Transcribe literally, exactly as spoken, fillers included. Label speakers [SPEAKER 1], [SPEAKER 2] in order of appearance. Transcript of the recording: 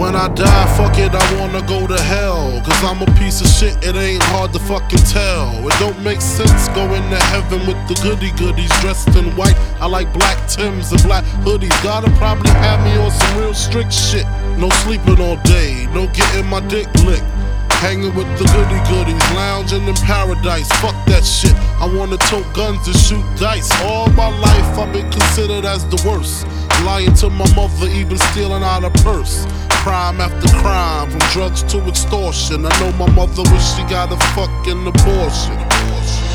[SPEAKER 1] When I die, fuck it, I wanna go to hell. Cause I'm a piece of shit, it ain't hard to fucking tell. It don't make sense going to heaven with the goody goodies dressed in white. I like black Timbs and black hoodies. Gotta probably have me on some real strict shit. No sleeping all day, no getting my dick licked. Hanging with the goody goodies, lounging in paradise. Fuck that shit, I wanna tote guns and shoot dice. All my life I've been considered as the worst. Lying to my mother, even stealing out a purse. Crime after crime, from drugs to extortion. I know my mother wish she got a fucking abortion.